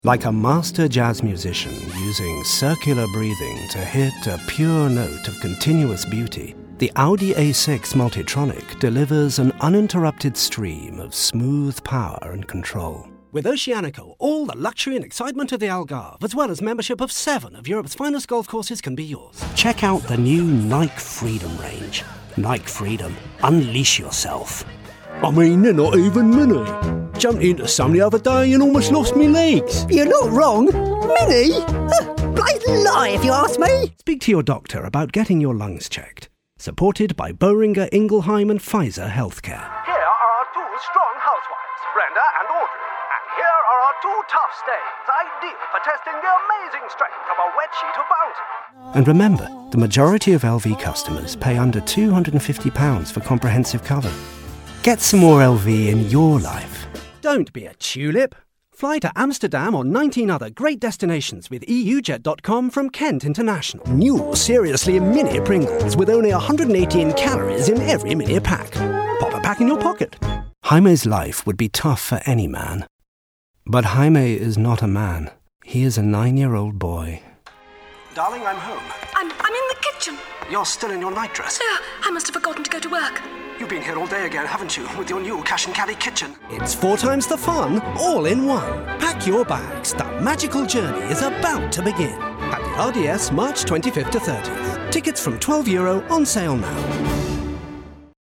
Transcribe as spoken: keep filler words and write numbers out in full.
Like a master jazz musician using circular breathing to hit a pure note of continuous beauty, the Audi A six Multitronic delivers an uninterrupted stream of smooth power and control. With Oceanico, all the luxury and excitement of the Algarve, as well as membership of seven of Europe's finest golf courses, can be yours. Check out the new Nike Freedom range. Nike Freedom. Unleash yourself. I mean, they're not even mini. Jumped into some the other day and almost lost me legs. You're not wrong. Mini? Huh, blatant lie, if you ask me. Speak to your doctor about getting your lungs checked. Supported by Boehringer Ingelheim and Pfizer Healthcare. Here are our two strong housewives, Brenda and Audrey. And here are our two tough stains, ideal for testing the amazing strength of a wet sheet of bounty. And remember, the majority of L V customers pay under two hundred fifty pounds for comprehensive cover. Get some more L V in your life. Don't be a tulip. Fly to Amsterdam or nineteen other great destinations with E U jet dot com from Kent International. New Seriously Mini Pringles with only one hundred eighteen calories in every mini pack. Pop a pack in your pocket. Jaime's life would be tough for any man. But Jaime is not a man. He is a nine-year-old boy. Darling, I'm home. I'm, I'm in the kitchen. You're still in your nightdress. Oh, I must have forgotten to go to work. You've been here all day again, haven't you, with your new cash and carry kitchen? It's four times the fun, all in one. Pack your bags. The magical journey is about to begin. At the R D S, March twenty-fifth to thirtieth. Tickets from twelve euro on sale now.